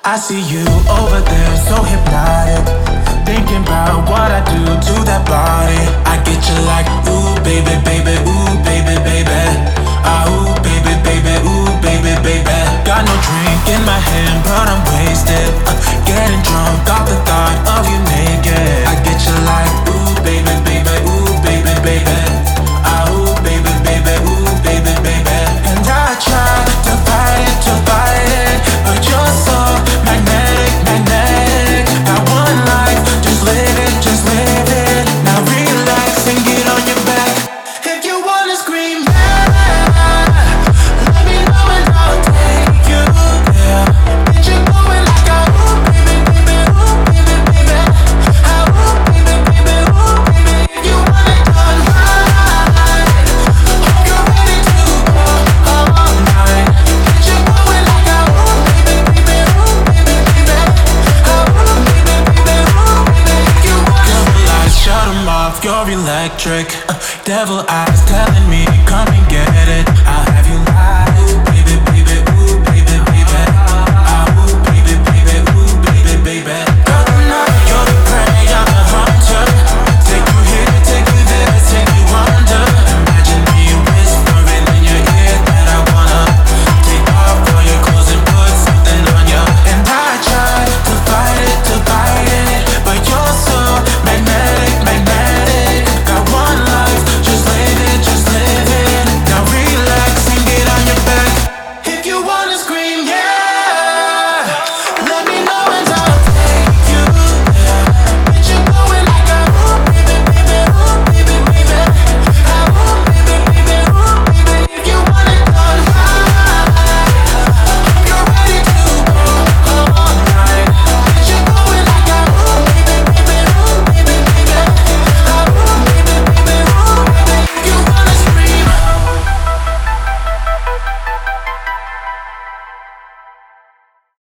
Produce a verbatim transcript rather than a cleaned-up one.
I see you over there, so hypnotic. Thinking about what I do to that body. I get you like, ooh, baby, baby, ooh, baby, baby. Ah, ooh, baby, baby, ooh, baby, baby. Got no drink in my hand, but I'm wasted. uh, Getting drunk off the thought of you naked. I get you like, ooh, baby, baby, ooh, baby, baby. Ah, ooh, baby, baby, ooh, baby, baby. And I try to fight it, to fight it, but you're so magnetic, magnetic. Got one life, just live it, just live it. Now relax and get on your back. If you wanna scream, yeah, let me know and I'll take you there. Get you going like a ooh, baby, baby, ooh, baby, baby. Ah, ooh, baby, baby, ooh, baby. If you want it done right, hope you're ready to go all night. Get you going like a ooh, baby, baby, ooh, baby, baby. Ah, ooh, baby, baby, ooh, baby. If you want it, devil eyes, shut 'em off, you're electric. uh, Devil eyes telling me, come and get it.